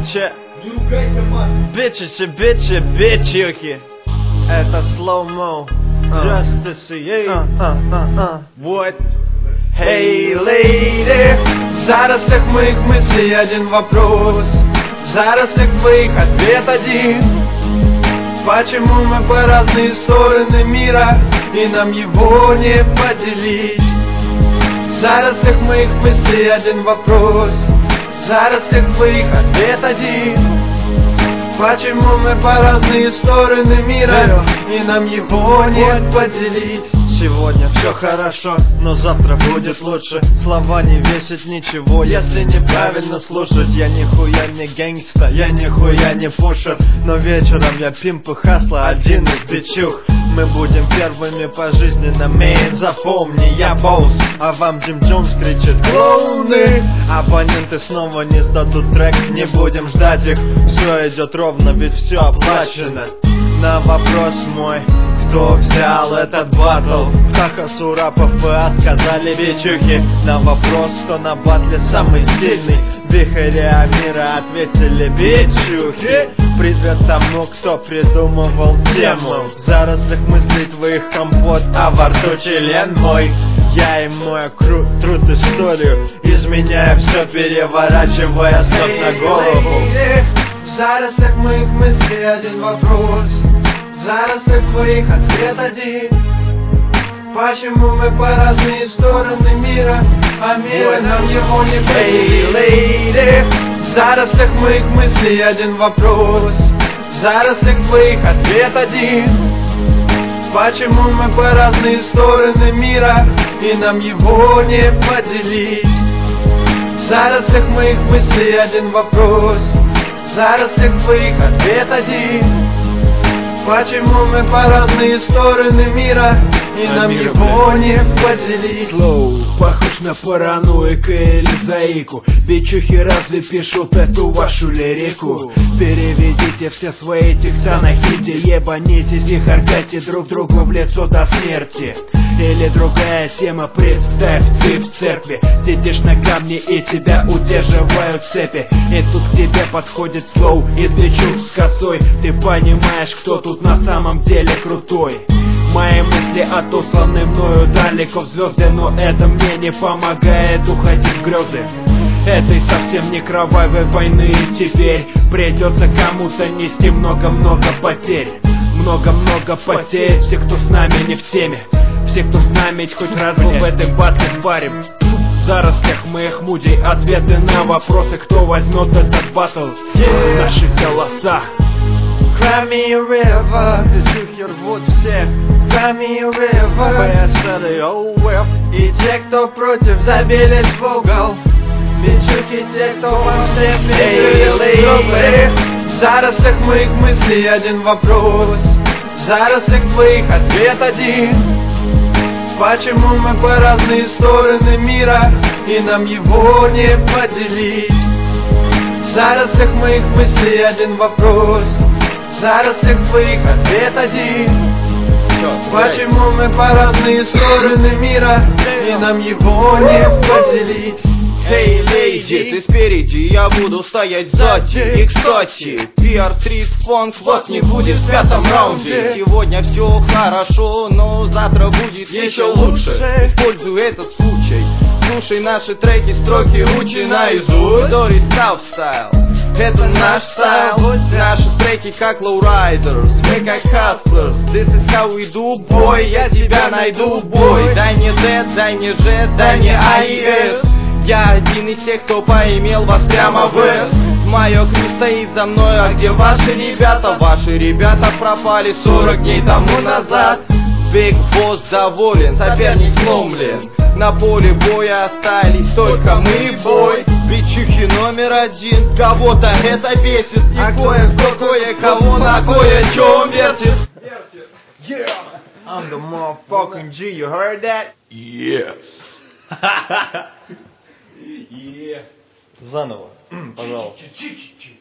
Короче, бичухи. Это slow-mo. Just to see. Вот. Hey, lady. В зарослях моих мыслей один вопрос. В зарослях твоих ответ один. Почему мы по разные стороны мира, и нам его не поделить? В зарослях моих мыслей один вопрос. В зарослях твоих ответ один. Почему мы по разные стороны мира, и нам его не поделить? Сегодня все хорошо, но завтра будет лучше. Слова не весят ничего, если неправильно слушать. Я нихуя не гэнгста, я нихуя не пушер, но вечером я пимп и хасла, один из бичух. Мы будем первыми по жизни на мейн, запомни, я босс, а вам Джим Джонс кричит клоуны. Абоненты снова не сдадут трек, не будем ждать их. Все идет ровно, ведь все оплачено. На вопрос мой, кто взял этот батл, Хакасу рапов вы отказали бичухи. На вопрос, кто на батле самый сильный, вихря мира ответили бичухи. Привет тому, кто придумывал тему. В зарослях мыслей твоих компот, а во рту член мой. Я и мой труд историю, изменяя все, переворачивая с ног на голову. В зарослях моих мыслей один вопрос. В зарослях твоих ответ один. Почему мы по разные стороны мира, а мир нам его не поделит? Hey, lady. В зарослях моих мыслей один вопрос. В зарослях твоих ответ один. Почему мы по разные стороны мира, и нам его не поделить? В зарослях моих мыслей один вопрос. В зарослях твоих ответ один. Почему мы по разные стороны мира, и нам его не поделить? Слоу, похож на параноика или заику. Бичухи разве пишут эту вашу лирику? Переведите все свои текста на хите, ебанитесь и харкайте друг другу в лицо до смерти. Или другая тема, представь, ты в церкви сидишь на камне и тебя удерживают цепи. И тут к тебе подходит слоу из бичух с косой. Ты понимаешь, кто тут на самом деле крутой. Мои мысли отосланы мною далеко в звезды, но это мне не помогает уходить в грезы этой совсем не кровавой войны. И теперь придется кому-то нести много-много потерь. Много-много потерь. Все, кто с нами не в теме, все, кто с нами хоть раз был в этой батле, парим. В зарослях моих мудей ответы на вопросы, кто возьмет этот батл. Наши голоса. Cry me a river, бичухи рвут всех. Cry me a river, PSL и и те, кто против, забились в угол. Бичухи те, кто вам всем перевели. В зарослях моих мыслей один вопрос. В зарослях твоих ответ один. Почему мы по разные стороны мира, и нам его не поделить? В зарослях моих мыслей один вопрос. В зарослях твоих ответ один. Почему мы по разные стороны мира, и нам его не поделить? Эй, леди, ты спереди, я буду стоять сзади. И кстати, PR-3 фанк вас не будет в пятом раунде. Сегодня все хорошо, но завтра будет еще лучше. Используй этот случай, слушай наши треки, строки учи наизусть. Дори South Style, это наш стайл. Наши треки как lowriders, мы как hustlers. This is how we do, boy, я тебя найду, бой. Дай мне Z, дай мне G, дай мне AES. Я один из тех, кто поимел вас прямо в S. Мое крю стоит за мной, а где ваши ребята? Ваши ребята пропали 40 дней тому назад. Big Boss доволен, соперник сломлен. На поле боя остались только мы и бой. Бичухи номер один, кого-то это бесит. А кое-кто кое-кого на кое-чем вертит. Yeah, I'm the motherfucking G, you heard that? Yes. Yeah. Заново, пожалуйста.